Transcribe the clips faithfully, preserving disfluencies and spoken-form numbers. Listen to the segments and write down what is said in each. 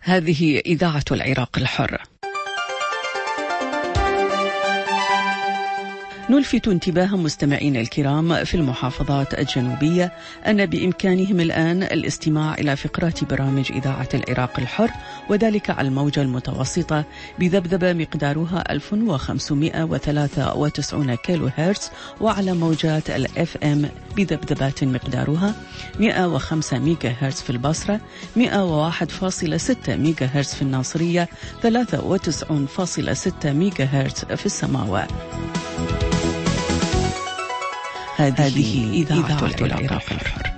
هذه إذاعة العراق الحر. نلفت انتباه مستمعينا الكرام في المحافظات الجنوبية أن بإمكانهم الآن الاستماع إلى فقرات برامج إذاعة العراق الحر، وذلك على الموجة المتوسطة بذبذبة مقدارها ألف وخمسمائة وثلاثة وتسعين كيلو هرتز، وعلى موجات الأف أم بذبذبات مقدارها مئة وخمسة ميجا هرتز في البصرة، مئة وواحد فاصلة ستة ميجا هرتز في الناصرية، ثلاثة وتسعين فاصلة ستة ميجا هرتز في السماوة. هذه إذاعة العراق الحر.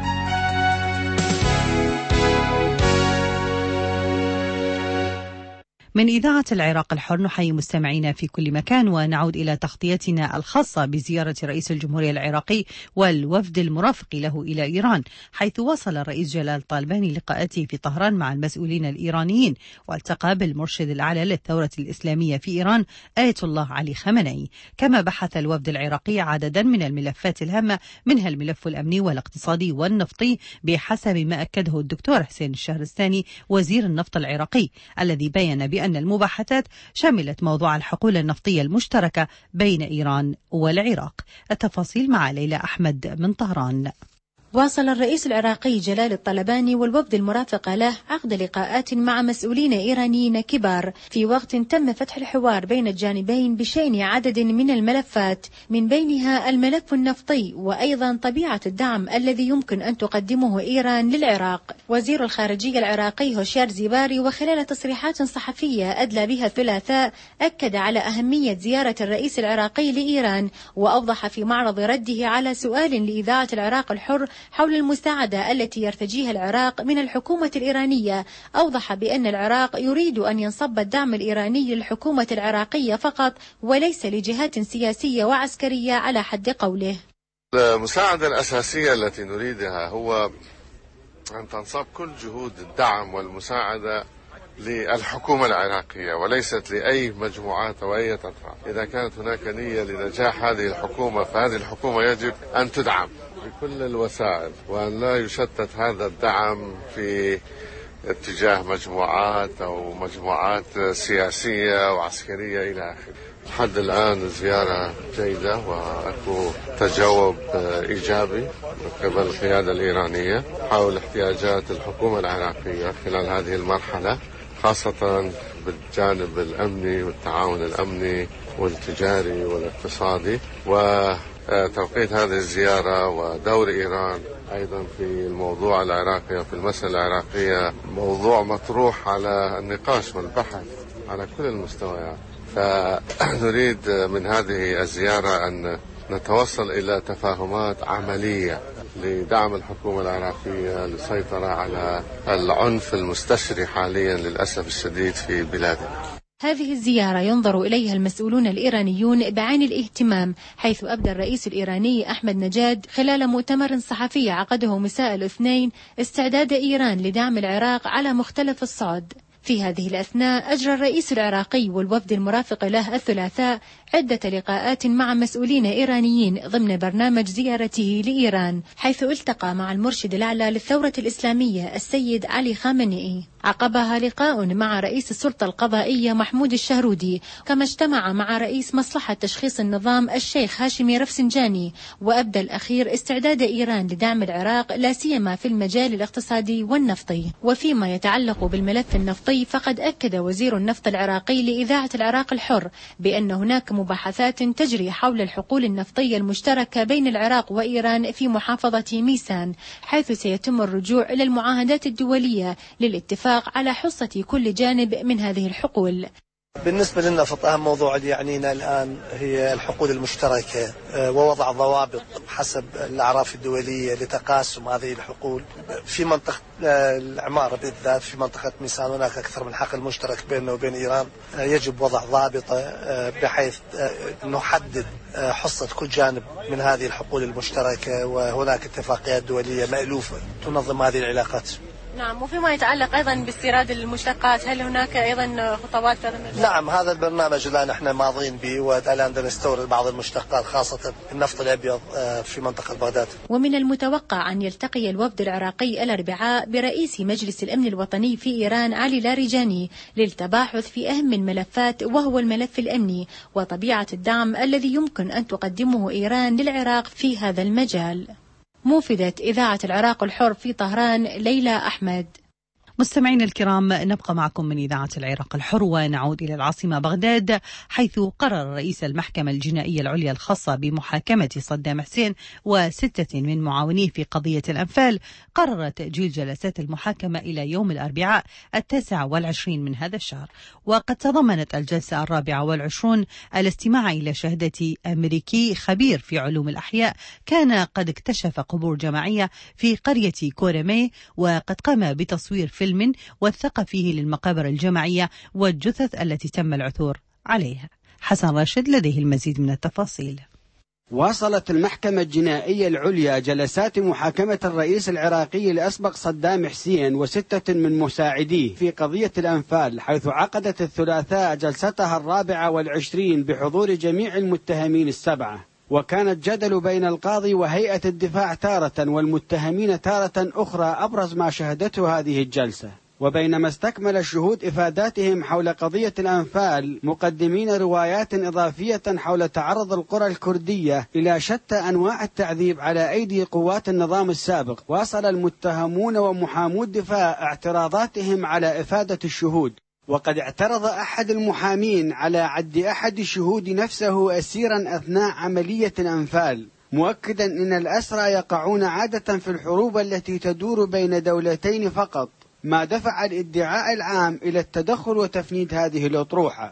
من إذاعة العراق الحر نحيي مستمعينا في كل مكان، ونعود إلى تغطيتنا الخاصة بزيارة رئيس الجمهورية العراقي والوفد المرافق له إلى إيران، حيث واصل الرئيس جلال طالباني لقاءاته في طهران مع المسؤولين الإيرانيين، والتقى بالمرشد الأعلى للثورة الإسلامية في إيران آية الله علي خامنئي. كما بحث الوفد العراقي عددا من الملفات الهامة، منها الملف الأمني والاقتصادي والنفطي، بحسب ما أكده الدكتور حسين الشهرستاني وزير النفط العراقي، الذي بيّن بأن أن المباحثات شملت موضوع الحقول النفطية المشتركة بين إيران والعراق. التفاصيل مع ليلى أحمد من طهران. واصل الرئيس العراقي جلال الطلباني والوفد المرافق له عقد لقاءات مع مسؤولين إيرانيين كبار، في وقت تم فتح الحوار بين الجانبين بشأن عدد من الملفات، من بينها الملف النفطي، وأيضا طبيعة الدعم الذي يمكن أن تقدمه إيران للعراق. وزير الخارجية العراقي هوشيار زيباري وخلال تصريحات صحفية أدلى بها الثلاثاء أكد على أهمية زيارة الرئيس العراقي لإيران، وأوضح في معرض رده على سؤال لإذاعة العراق الحر حول المساعدة التي يرتجيها العراق من الحكومة الإيرانية، أوضح بأن العراق يريد أن ينصب الدعم الإيراني للحكومة العراقية فقط، وليس لجهات سياسية وعسكرية على حد قوله. المساعدة الأساسية التي نريدها هو أن تنصب كل جهود الدعم والمساعدة للحكومة العراقية، وليست لأي مجموعات أو أي أطراف. إذا كانت هناك نية لنجاح هذه الحكومة، فهذه الحكومة يجب أن تدعم بكل الوسائل، وأن لا يشتت هذا الدعم في اتجاه مجموعات أو مجموعات سياسية وعسكرية إلى آخره. لحد الآن الزيارة جيدة، وأكو تجاوب إيجابي من قبل القيادة الإيرانية حول احتياجات الحكومة العراقية خلال هذه المرحلة، خاصة بالجانب الأمني والتعاون الأمني والتجاري والاقتصادي. وتوقيت هذه الزيارة ودور إيران أيضا في الموضوع العراقي وفي المسألة العراقية موضوع مطروح على النقاش والبحث على كل المستويات. فنريد من هذه الزيارة أن نتوصل إلى تفاهمات عملية لدعم الحكومة العراقية للسيطرة على العنف المستشري حاليا للأسف الشديد في بلادنا. هذه الزيارة ينظر إليها المسؤولون الإيرانيون بعين الاهتمام، حيث أبدى الرئيس الإيراني أحمد نجاد خلال مؤتمر صحفي عقده مساء الاثنين استعداد إيران لدعم العراق على مختلف الصعد. في هذه الأثناء أجرى الرئيس العراقي والوفد المرافق له الثلاثاء عدة لقاءات مع مسؤولين إيرانيين ضمن برنامج زيارته لإيران، حيث التقى مع المرشد الأعلى للثورة الإسلامية السيد علي خامنئي. عقبها لقاء مع رئيس السلطة القضائية محمود الشهرودي، كما اجتمع مع رئيس مصلحة تشخيص النظام الشيخ هاشمي رفسنجاني. وأبدى الأخير استعداد إيران لدعم العراق لا سيما في المجال الاقتصادي والنفطي. وفيما يتعلق بالملف النفطي، فقد أكد وزير النفط العراقي لإذاعة العراق الحر بأن هناك مباحثات تجري حول الحقول النفطية المشتركة بين العراق وإيران في محافظة ميسان، حيث سيتم الرجوع إلى المعاهدات الدولية للاتفاق على حصة كل جانب من هذه الحقول. بالنسبة للنفط أهم موضوع اللي يعنينا الآن هي الحقول المشتركة ووضع ضوابط حسب الأعراف الدولية لتقاسم هذه الحقول في منطقة العمارة بالذات. في منطقة ميسان هناك أكثر من حقل مشترك بيننا وبين إيران، يجب وضع ضابطة بحيث نحدد حصة كل جانب من هذه الحقول المشتركة، وهناك اتفاقيات دولية مألوفة تنظم هذه العلاقات. نعم، وفيما يتعلق أيضا باستيراد المشتقات، هل هناك أيضا خطوات في هذا المجال؟ نعم، هذا البرنامج الآن احنا ماضين به، والآن نستورد بعض المشتقات خاصة النفط الأبيض في منطقة بغداد. ومن المتوقع أن يلتقي الوفد العراقي الأربعاء برئيس مجلس الأمن الوطني في إيران علي لاریجانی للتباحث في أهم الملفات، وهو الملف الأمني وطبيعة الدعم الذي يمكن أن تقدمه إيران للعراق في هذا المجال. موفدة إذاعة العراق الحر في طهران، ليلى أحمد. مستمعين الكرام، نبقى معكم من إذاعة العراق الحر ونعود إلى العاصمة بغداد، حيث قرر رئيس المحكمة الجنائية العليا الخاصة بمحاكمة صدام حسين وستة من معاونيه في قضية الأنفال قرر تأجيل جلسات المحاكمة إلى يوم الأربعاء التاسع والعشرين من هذا الشهر. وقد تضمنت الجلسة الرابعة والعشرون الاستماع إلى شهادة أمريكي خبير في علوم الأحياء كان قد اكتشف قبور جماعية في قرية كورمي، وقد قام بتصوير فيلم وثق فيه للمقابر الجماعية والجثث التي تم العثور عليها. حسن راشد لديه المزيد من التفاصيل. واصلت المحكمة الجنائية العليا جلسات محاكمة الرئيس العراقي الأسبق صدام حسين وستة من مساعديه في قضية الأنفال، حيث عقدت الثلاثاء جلستها الرابعة والعشرين بحضور جميع المتهمين السبعة. وكان الجدل بين القاضي وهيئة الدفاع تارة والمتهمين تارة أخرى أبرز ما شهدته هذه الجلسة. وبينما استكمل الشهود إفاداتهم حول قضية الأنفال مقدمين روايات إضافية حول تعرض القرى الكردية إلى شتى أنواع التعذيب على أيدي قوات النظام السابق، واصل المتهمون ومحامو الدفاع اعتراضاتهم على إفادة الشهود. وقد اعترض أحد المحامين على عد أحد الشهود نفسه أسيرا أثناء عملية الأنفال، مؤكدا أن الأسرى يقعون عادة في الحروب التي تدور بين دولتين فقط، ما دفع الادعاء العام إلى التدخل وتفنيد هذه الأطروحة.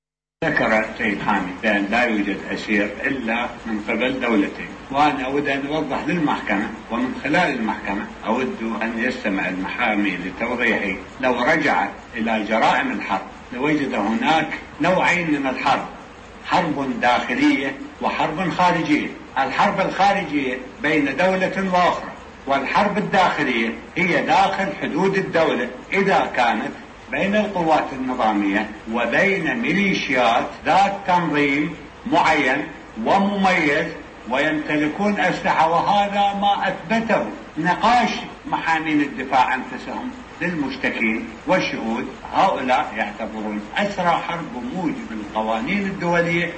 ذكر السيد حامد بأن لا يوجد أسير إلا من قبل دولتين، وأنا أود أن أوضح للمحكمة ومن خلال المحكمة أود أن يستمع المحامي لتوضيحي. لو رجع إلى جرائم الحرب لوجد هناك نوعين من الحرب، حرب داخلية وحرب خارجية. الحرب الخارجية بين دولة وأخرى، والحرب الداخلية هي داخل حدود الدولة إذا كانت بين القوات النظامية وبين ميليشيات ذات تنظيم معين ومميز ويمتلكون أسلحة. وهذا ما أثبته نقاش محامين الدفاع أنفسهم للمشتكين والشهود. هؤلاء يعتبرون أسرى حرب بموجب القوانين الدولية.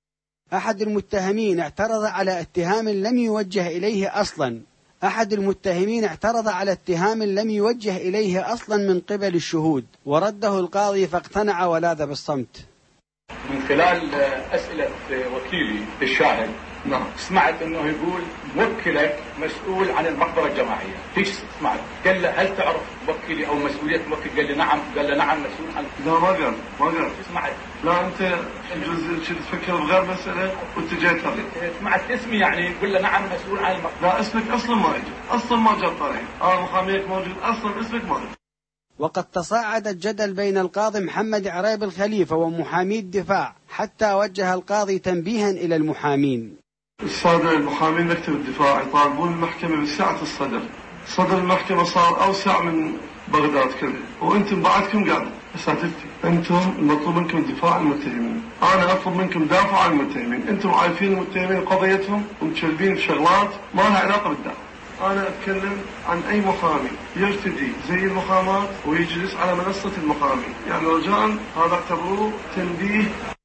أحد المتهمين اعترض على اتهام لم يوجه إليه أصلا أحد المتهمين اعترض على اتهام لم يوجه إليه أصلا من قبل الشهود، ورده القاضي فاقتنع ولاذ بالصمت. من خلال أسئلة وكيلي الشاهد نعم سمعت أنه يقول موكلك مسؤول عن المقبرة الجماعية. فيش سمعت؟ قال له هل تعرف وكيلي أو مسؤولية موكل؟ قال لي نعم. قال له نعم مسؤول عن. لا ما قال ما قال. سمعت؟ لا أنت يجوز شو تفكر بغير مسألة وأنت جاي ترى. سمعت اسمي يعني يقول له نعم مسؤول عن المقبرة. لا اسمك أصلا ما يجي، أصلا ما جاء طريق. آه محاميك موجود، أصلا اسمك ما يجي. وقد تصاعد الجدل بين القاضي محمد عريب الخليفة ومحامي الدفاع، حتى وجه القاضي تنبيها إلى المحامين. الصادر المحامين مكتب الدفاع يطالبون المحكمة بسعة الصدر. صدر المحكمة صار أوسع من بغداد كله، وأنتم بعدكم قاعدين. أساتذتي أنتم المطلوب منكم دفاع عن المتهمين، أنا أطلب منكم دافع عن المتهمين. أنتم عارفين المتهمين قضيتهم ومتشلبين بشغلات ما لها علاقة بالدافع. أنا أتكلم عن أي محامي يرتدي زي المحاماة ويجلس على منصة المحامي، يعني رجاء هذا اعتبروه تنبيه.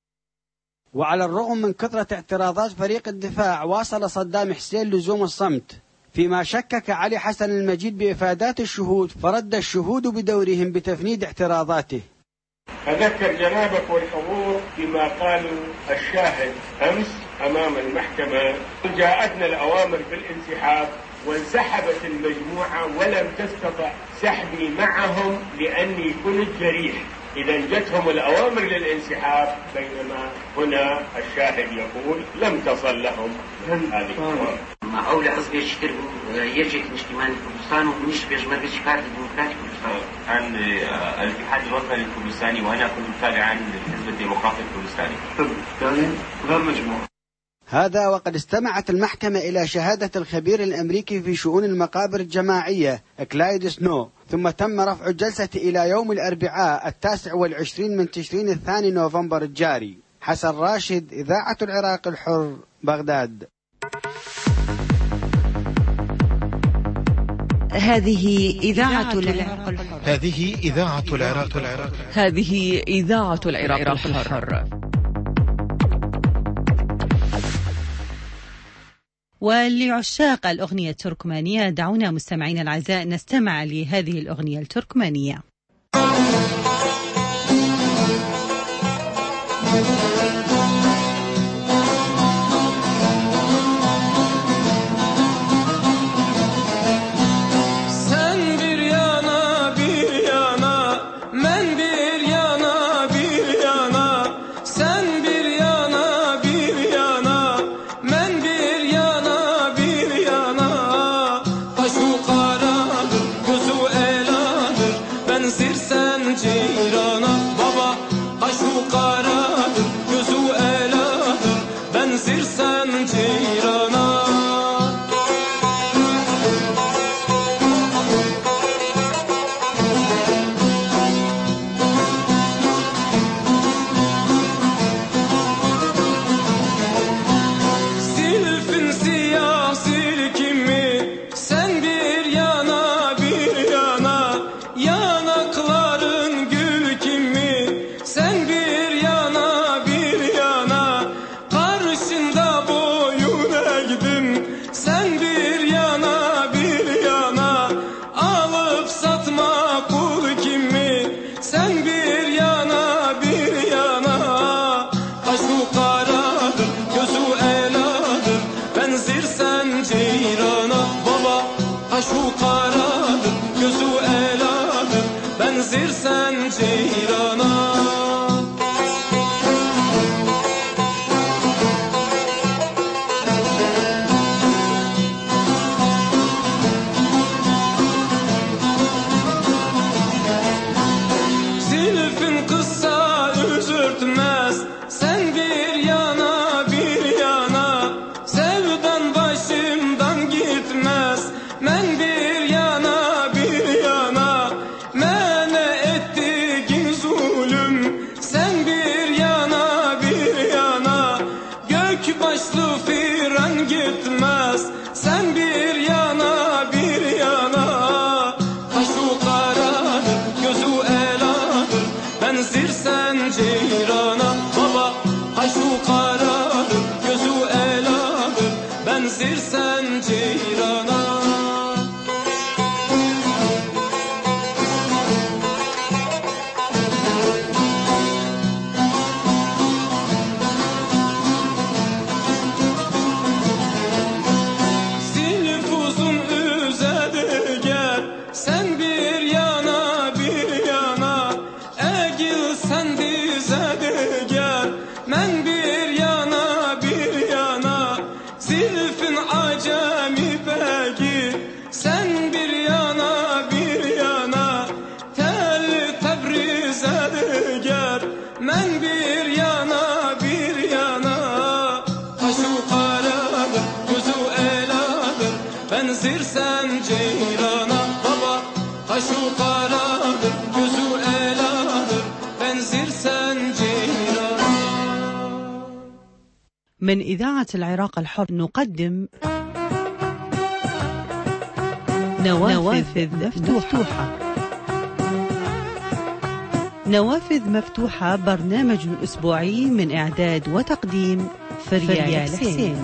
وعلى الرغم من كثرة اعتراضات فريق الدفاع، واصل صدام حسين لزوم الصمت، فيما شكك علي حسن المجيد بإفادات الشهود، فرد الشهود بدورهم بتفنيد اعتراضاته. أذكر جنابك والحضور بما قال الشاهد أمس أمام المحكمة. جاءتنا الأوامر بالانسحاب وانسحبت المجموعة ولم تستطع سحبي معهم لأني كنت جريح. إذا جتهم الأوامر للانسحاب، بينما هنا الشاهد يقول لم تصل لهم هذه الأوامر. ما أولى قصدي يشتروا يجي اجتماع كردستان ومش بيجمع الشكار الديمقراطي كردستان. عن الاتحاد الوطني الكردستاني وأنا كنت متابعا للحزب الديمقراطي الكردستاني. يعني غير مجموعة. هذا وقد استمعت المحكمة إلى شهادة الخبير الأمريكي في شؤون المقابر الجماعية كلايد سنو ثم تم رفع الجلسة إلى يوم الأربعاء التاسع والعشرين من تشرين الثاني نوفمبر الجاري. حسن راشد، إذاعة العراق الحر، بغداد. هذه إذاعة العراق الحر. هذه إذاعة العراق الحر. هذه إذاعة العراق الحر. ولعشاق الأغنية التركمانية دعونا مستمعين الأعزاء نستمع لهذه الأغنية التركمانية. من إذاعة العراق الحر نقدم نوافذ مفتوحة. نوافذ مفتوحة برنامج أسبوعي من إعداد وتقديم فريال حسين.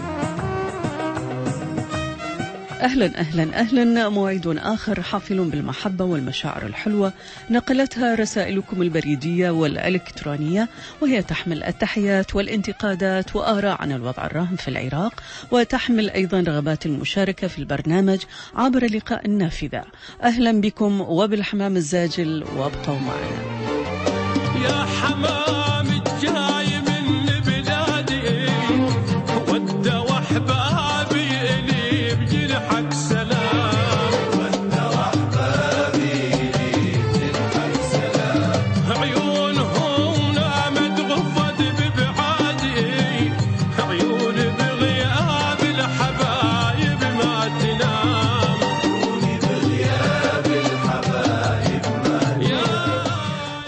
أهلا أهلا أهلا. موعد آخر حافل بالمحبة والمشاعر الحلوة نقلتها رسائلكم البريدية والإلكترونية، وهي تحمل التحيات والانتقادات وآراء عن الوضع الراهن في العراق، وتحمل أيضا رغبات المشاركة في البرنامج عبر لقاء النافذة. أهلا بكم وبالحمام الزاجل، وابقوا معنا. يا حمام الجاي من بلادي ود وحبابي إلي بجنحك سلام، ود وحبابي إلي بجنحك سلام، عيونهم نامت غفت ببعادي، عيون بغياب الحبايب ما تنام، عيوني بغياب الحبايب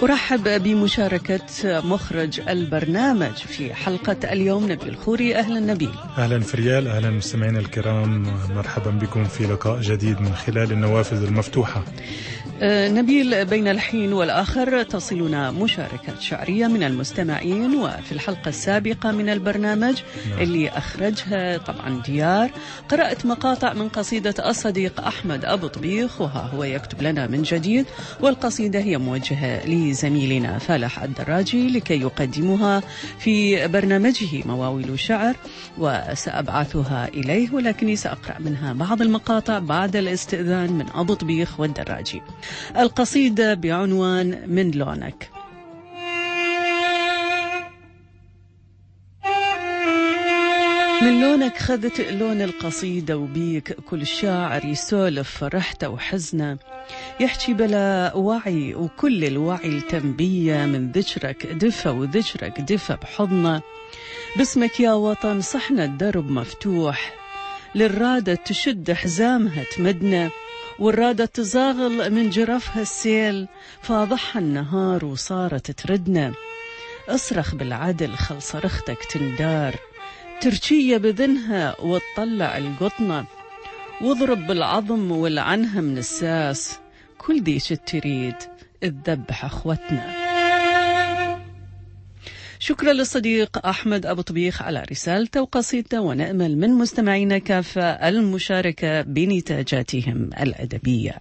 أرحب بمشاركة مخرج البرنامج في حلقة اليوم نبيل خوري. أهلا نبيل. أهلا فريال، أهلا مستمعينا الكرام، مرحبا بكم في لقاء جديد من خلال النوافذ المفتوحة. نبيل، بين الحين والآخر تصلنا مشاركة شعرية من المستمعين، وفي الحلقة السابقة من البرنامج نعم. اللي أخرجها طبعا ديار، قرأت مقاطع من قصيدة الصديق أحمد أبو طبيخ، وها هو يكتب لنا من جديد، والقصيدة هي موجهة لزميلنا فالح الدراجي لكي يقدمها في برنامجه مواويل شعر، وسأبعثها إليه، ولكني سأقرأ منها بعض المقاطع بعد الاستئذان من أبو طبيخ والدراجي. القصيدة بعنوان من لونك. من لونك خذت لون القصيدة، وبيك كل شاعر يسولف فرحته وحزنه، يحكي بلا وعي وكل الوعي التنبية، من ذكرك دفى وذكرك دفى بحضنه، باسمك يا وطن صحنا الدرب مفتوح، للرادة تشد حزامها تمدنا، والرادة تزاغل من جرفها السيل، فاضحها النهار وصارت تردنا، اصرخ بالعدل خل صرختك تندار، تركية بذنها وتطلع القطنة، واضرب بالعظم والعنها من الساس، كل دي شت تريد تذبح اخوتنا. شكرا للصديق أحمد أبو طبيخ على رسالته وقصيدته، ونأمل من مستمعينا كافة المشاركة بنتاجاتهم الأدبية.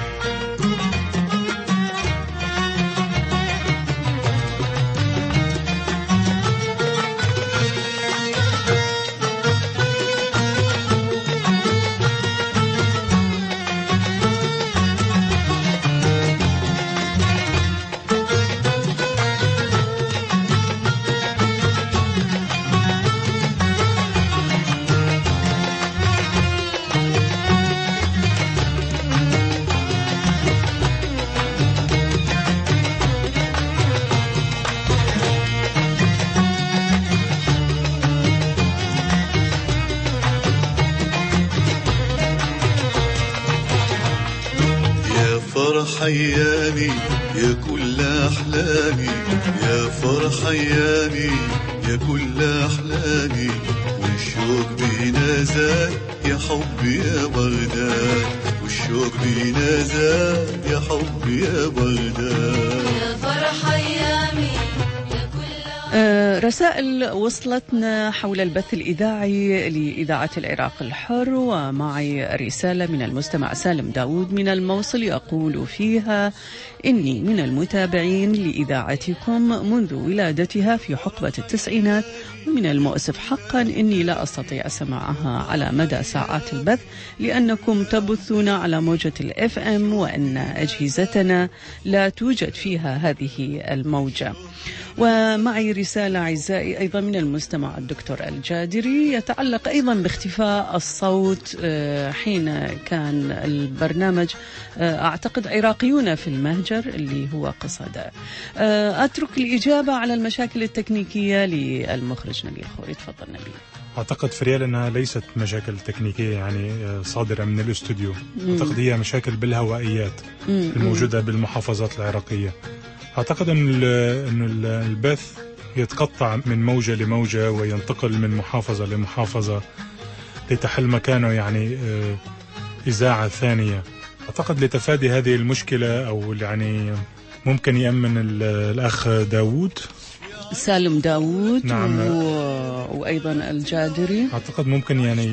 فرحياني يا كل أحلامي، يا فرحياني يا كل أحلامي، والشوق بينا زاد يا حبي يا بغداد، والشوق بينا زاد يا حبي يا بغداد، يا فرحياني. رسائل وصلتنا حول البث الإذاعي لإذاعة العراق الحر، ومعي رسالة من المستمع سالم داود من الموصل يقول فيها: إني من المتابعين لإذاعتكم منذ ولادتها في حقبة التسعينات، ومن المؤسف حقا إني لا أستطيع سماعها على مدى ساعات البث، لأنكم تبثون على موجة الإف إم، وأن أجهزتنا لا توجد فيها هذه الموجة. ومعي رسالة أعزائي أيضا من المستمع الدكتور الجادري يتعلق أيضا باختفاء الصوت حين كان البرنامج أعتقد عراقيون في المهجر اللي هو قصده. أترك الإجابة على المشاكل التكنيكية للمخرج نبيل خوري. تفضل نبيل. أعتقد فريال أنها ليست مشاكل تكنيكية يعني صادرة من الاستوديو، أعتقد هي مشاكل بالهوائيات الموجودة بالمحافظات العراقية. أعتقد أن البث يتقطع من موجة لموجة وينتقل من محافظة لمحافظة لتحل مكانه يعني إذاعة ثانية. أعتقد لتفادي هذه المشكلة أو يعني ممكن يأمن الأخ داود سالم داود نعم. و... وأيضا الجادري أعتقد ممكن يعني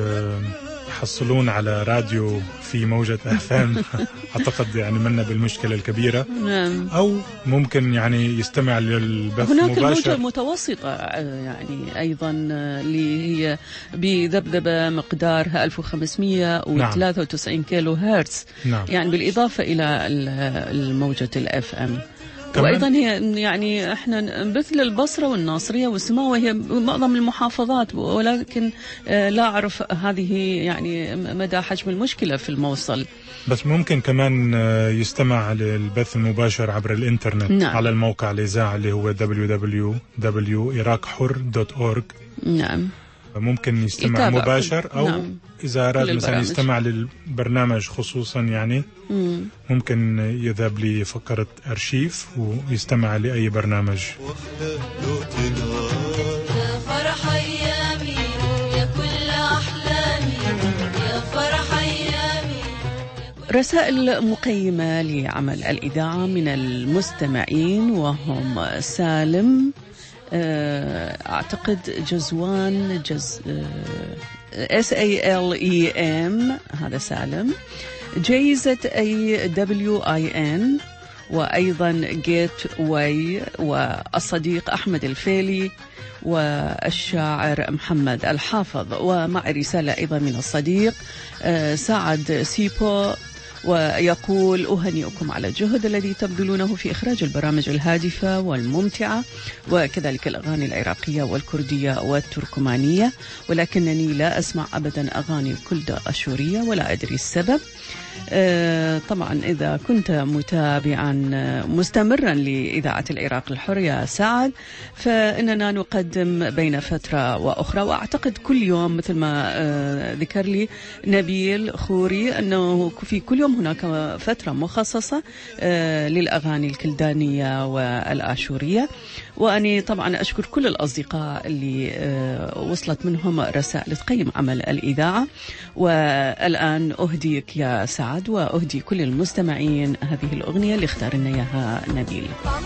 يحصلون على راديو في موجة أف إم أعتقد يعني منا بالمشكلة الكبيرة. نعم. أو ممكن يعني يستمع للبث هناك مباشر. هناك الموجة المتوسطة يعني أيضا اللي هي بذبذبة مقدارها ألف وخمسمئة وثلاثة وتسعين نعم. كيلو هرتز. نعم. يعني بالإضافة إلى الموجة الأف إم. وأيضا هي يعني احنا نبث للبصرة والناصرية والسماوة، هي معظم المحافظات، ولكن لا أعرف هذه يعني مدى حجم المشكلة في الموصل. بس ممكن كمان يستمع للبث المباشر عبر الإنترنت. نعم. على الموقع الإذاعي اللي هو دبليو دبليو دبليو دوت عراق حر دوت أورج. نعم. ممكن يستمع مباشر أو نعم. إذا أراد مثلا يستمع للبرنامج خصوصا يعني مم. ممكن يذهب لفقرة أرشيف ويستمع لأي برنامج. يا فرح أيامي يا كل أحلامي يا فرح أيامي. رسائل مقيمة لعمل الإذاعة من المستمعين وهم سالم أعتقد جزوان جز S A L E M هذا سالم، جايزة A W I N وأيضا جيت واي والصديق أحمد الفيلي والشاعر محمد الحافظ. ومع رسالة أيضا من الصديق سعد سيبو ويقول أهنئكم على الجهد الذي تبذلونه في إخراج البرامج الهادفة والممتعة وكذلك الأغاني العراقية والكردية والتركمانية، ولكنني لا أسمع أبدا أغاني كلدة أشورية ولا أدري السبب. طبعا إذا كنت متابعا مستمرا لإذاعة العراق الحر يا سعد فإننا نقدم بين فترة وأخرى، وأعتقد كل يوم مثل ما ذكر لي نبيل خوري أنه في كل يوم هناك فترة مخصصة للأغاني الكلدانية والآشورية. وأني طبعا أشكر كل الأصدقاء اللي وصلت منهم رسائل تقيم عمل الإذاعة. والآن أهديك يا سعد وأهدي كل المستمعين هذه الأغنية اللي اختار لنا إياها نبيل.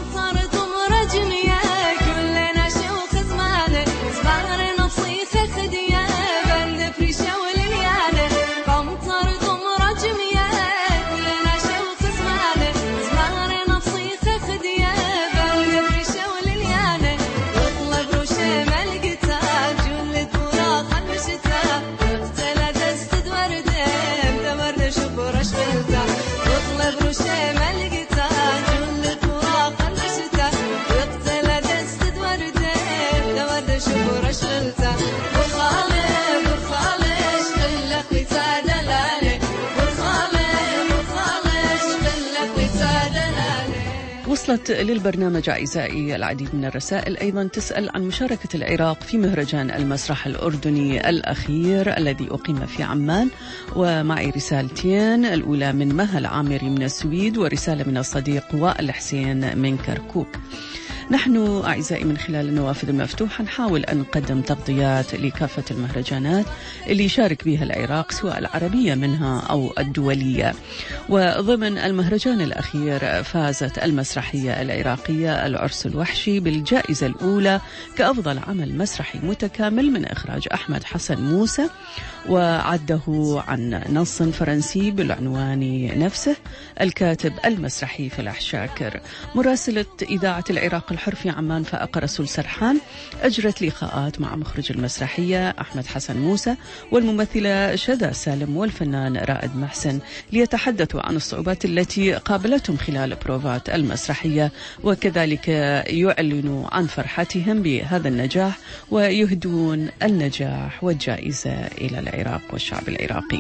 وصلت للبرنامج أعزائي العديد من الرسائل أيضا تسأل عن مشاركة العراق في مهرجان المسرح الأردني الأخير الذي أقيم في عمان، ومعي رسالتين، الأولى من مها العامري من السويد ورسالة من الصديق وائل حسين من كركوك. نحن أعزائي من خلال النوافذ المفتوحة نحاول أن نقدم تغطيات لكافة المهرجانات اللي يشارك بها العراق سواء العربية منها أو الدولية. وضمن المهرجان الأخير فازت المسرحية العراقية العرس الوحشي بالجائزة الأولى كأفضل عمل مسرحي متكامل من إخراج أحمد حسن موسى، وعده عن نص فرنسي بالعنوان نفسه الكاتب المسرحي فلاح شاكر. مراسلة إذاعة العراق الحر في عمان فائقة رسول سرحان أجرت لقاءات مع مخرج المسرحية أحمد حسن موسى والممثلة شذى سالم والفنان رائد محسن ليتحدثوا عن الصعوبات التي قابلتهم خلال بروفات المسرحية، وكذلك يعلنوا عن فرحتهم بهذا النجاح ويهدون النجاح والجائزة إلى العراق والشعب العراقي.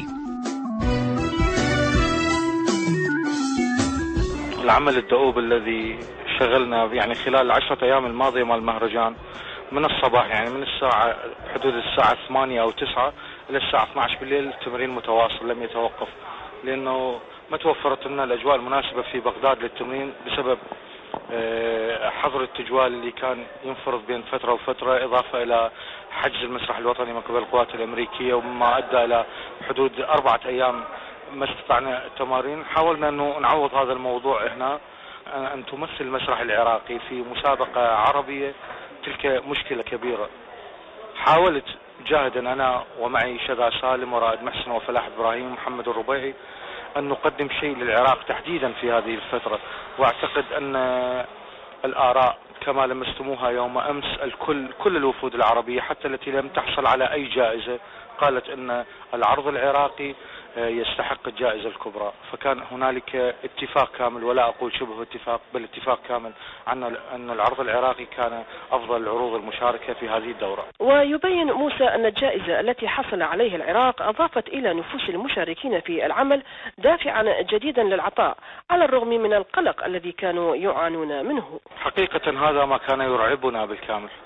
العمل الدؤوب الذي شغلنا يعني خلال العشرة أيام الماضية مال المهرجان من الصباح، يعني من الساعة حدود الساعة ثمانية أو تسعة إلى الساعة اثني عشر بالليل التمرين متواصل لم يتوقف، لأنه ما توفرت لنا الأجواء المناسبة في بغداد للتمرين بسبب حظر التجوال اللي كان ينفرض بين فترة وفترة، إضافة إلى حجز المسرح الوطني من قبل القوات الأمريكية، ومما أدى إلى حدود أربعة أيام ما استطعنا التمارين. حاولنا أنه نعوض هذا الموضوع هنا، أن تمثل المسرح العراقي في مسابقة عربية تلك مشكلة كبيرة. حاولت جاهدا أنا ومعي شذى سالم ورائد محسن وفلاح إبراهيم ومحمد الربيعي أن نقدم شيء للعراق تحديدا في هذه الفترة، وأعتقد أن الآراء كما لمستموها يوم أمس الكل كل الوفود العربية حتى التي لم تحصل على أي جائزة قالت أن العرض العراقي يستحق الجائزة الكبرى، فكان هنالك اتفاق كامل ولا أقول شبه اتفاق بل اتفاق كامل عن أن العرض العراقي كان أفضل العروض المشاركة في هذه الدورة. ويبين موسى أن الجائزة التي حصل عليها العراق أضافت إلى نفوس المشاركين في العمل دافعا جديدا للعطاء على الرغم من القلق الذي كانوا يعانون منه. حقيقة هذا ما كان يرعبنا بالكامل،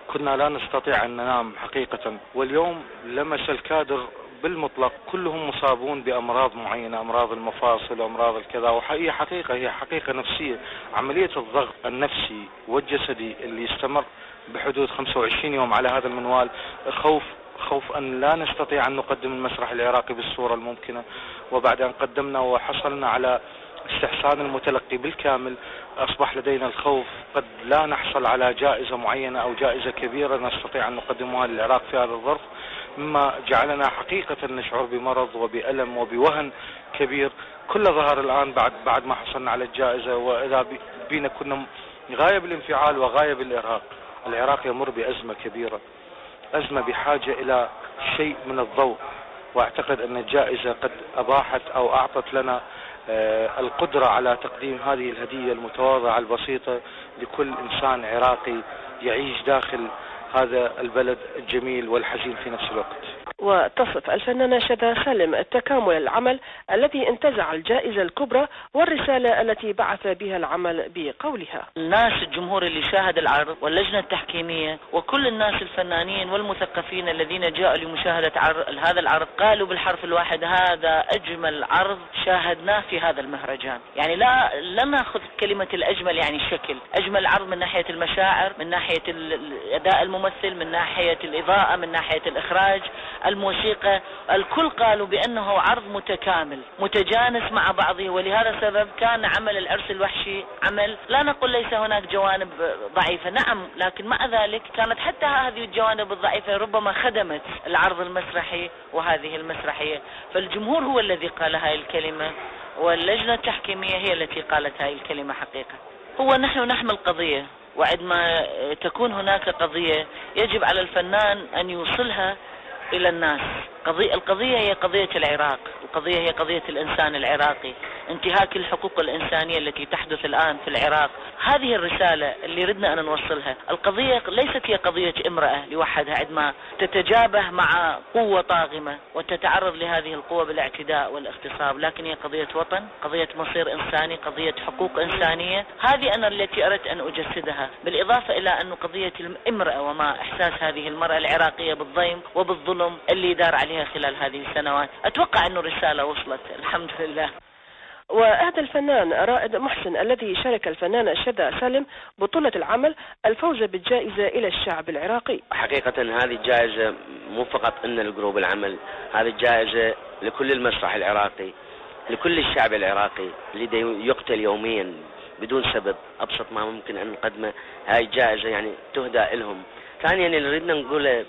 كنا لا نستطيع أن ننام حقيقة. واليوم لمس الكادر بالمطلق كلهم مصابون بأمراض معينة، أمراض المفاصل وأمراض الكذا. وهي حقيقة هي حقيقة نفسية. عملية الضغط النفسي والجسدي اللي استمر بحدود خمسة وعشرين يوم على هذا المنوال، خوف خوف أن لا نستطيع أن نقدم المسرح العراقي بالصورة الممكنة. وبعد أن قدمنا وحصلنا على استحسان المتلقي بالكامل، أصبح لدينا الخوف قد لا نحصل على جائزة معينة أو جائزة كبيرة نستطيع أن نقدمها للعراق في هذا الظرف، مما جعلنا حقيقة نشعر بمرض وبألم وبوهن كبير. كل ظهر الآن بعد بعد ما حصلنا على الجائزة، وإذا بينا كنا غاية بالانفعال وغاية بالإرهاق. العراق يمر بأزمة كبيرة، أزمة بحاجة إلى شيء من الضوء. وأعتقد أن الجائزة قد أباحت أو أعطت لنا القدرة على تقديم هذه الهدية المتواضعة البسيطة لكل إنسان عراقي يعيش داخل هذا البلد الجميل والحزين في نفس الوقت. وتصف الفنانة شذى سالم تكامل العمل الذي انتزع الجائزة الكبرى والرسالة التي بعث بها العمل بقولها: الناس الجمهور اللي شاهد العرض واللجنة التحكيمية وكل الناس الفنانين والمثقفين الذين جاءوا لمشاهدة عرض هذا العرض قالوا بالحرف الواحد: هذا أجمل عرض شاهدناه في هذا المهرجان. يعني لا لا نأخذ كلمة الأجمل يعني شكل، أجمل عرض من ناحية المشاعر، من ناحية الأداء الممثل، من ناحية الإضاءة، من ناحية الإخراج، الموسيقى. الكل قالوا بأنه عرض متكامل متجانس مع بعضه. ولهذا السبب كان عمل العرس الوحشي عمل لا نقول ليس هناك جوانب ضعيفة، نعم، لكن مع ذلك كانت حتى هذه الجوانب الضعيفة ربما خدمت العرض المسرحي وهذه المسرحية. فالجمهور هو الذي قال هاي الكلمة، واللجنة التحكيمية هي التي قالت هاي الكلمة. حقيقة هو نحن نحمل قضية، وعندما تكون هناك قضية يجب على الفنان أن يوصلها إلى الناس. قضية القضية هي قضية العراق، القضية هي قضية الإنسان العراقي، انتهاك الحقوق الإنسانية التي تحدث الآن في العراق. هذه الرسالة اللي ردنا أن نوصلها. القضية ليست هي قضية امرأة لوحدها عندما تتجابه مع قوة طاغمة وتتعرض لهذه القوة بالاعتداء والاغتصاب، لكن هي قضية وطن، قضية مصير إنساني، قضية حقوق إنسانية. هذه أنا التي أردت أن أجسدها، بالإضافة إلى أن قضية الامرأة وما إحساس هذه المرأة العراقية بالضيم وبالظلم اللي دار عليها خلال هذه السنوات. أتوقع أن الرسالة وصلت الحمد لله. وأهدى الفنان رائد محسن الذي شارك الفنانة شذى سالم بطولة العمل الفوز بالجائزة إلى الشعب العراقي. حقيقة هذه الجائزة مو فقط أن الجروب العمل، هذه الجائزة لكل المسرح العراقي، لكل الشعب العراقي اللي يقتل يوميا بدون سبب. أبسط ما ممكن أن نقدمه هاي الجائزة يعني تهدى لهم. ثانيا اللي ردنا نقوله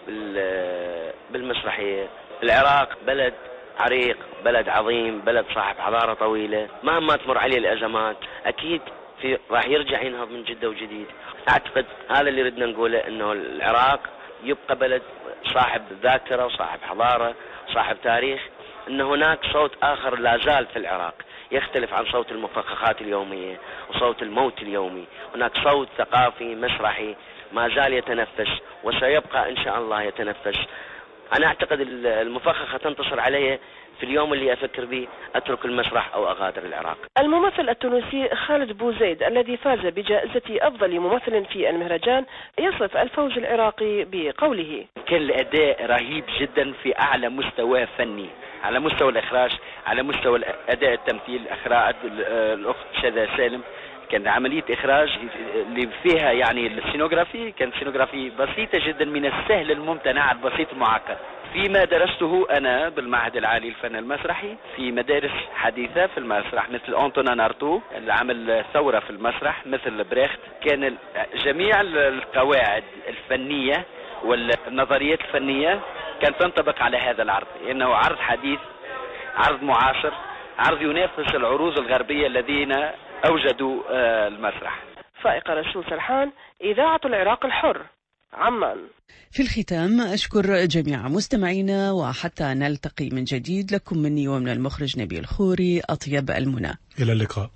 بالمسرحية، العراق بلد عريق، بلد عظيم، بلد صاحب حضارة طويلة، مهما تمر عليه الأزمات أكيد في راح يرجع ينهض من جدة وجديد. أعتقد هذا اللي ردنا نقوله، أنه العراق يبقى بلد صاحب ذاكرة وصاحب حضارة صاحب تاريخ، أن هناك صوت آخر لا زال في العراق يختلف عن صوت المفخخات اليومية وصوت الموت اليومي. هناك صوت ثقافي مسرحي ما زال يتنفس وسيبقى إن شاء الله يتنفس. أنا أعتقد المفخخة تنتصر علي في اليوم اللي أفكر به أترك المسرح أو أغادر العراق. الممثل التونسي خالد بوزيد الذي فاز بجائزة أفضل ممثل في المهرجان يصف الفوز العراقي بقوله: كان الأداء رهيب جدا في أعلى مستوى فني، على مستوى الإخراج، على مستوى الأداء التمثيل، إخراج الأخت شذى سالم. كان عملية إخراج اللي فيها يعني السينوغرافي كانت سينوغرافي بسيطة جدا، من السهل الممتنع البسيط المعقد. فيما درسته أنا بالمعهد العالي للفن المسرحي في مدارس حديثة في المسرح مثل أنطونا أرتو اللي عمل ثورة في المسرح، مثل بريخت، كان جميع القواعد الفنية والنظريات الفنية كانت تنطبق على هذا العرض، إنه عرض حديث، عرض معاصر، عرض ينافس العروض الغربية الذين أوجدوا المسرح. فائقة رسول سرحان، إذاعة العراق الحر، عمان. في الختام أشكر جميع مستمعينا، وحتى نلتقي من جديد لكم مني ومن المخرج نبيل خوري أطيب المنى. إلى اللقاء.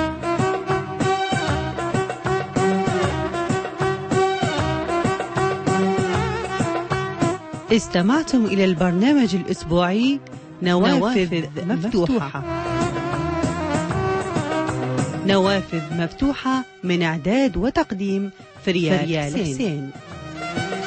استمعتم إلى البرنامج الأسبوعي نوافذ مفتوحة. نوافذ مفتوحة من إعداد وتقديم فريال حسين.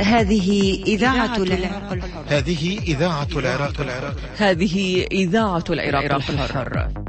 هذه إذاعة العراق الحر. هذه إذاعة العراق العراق هذه إذاعة العراق الحر.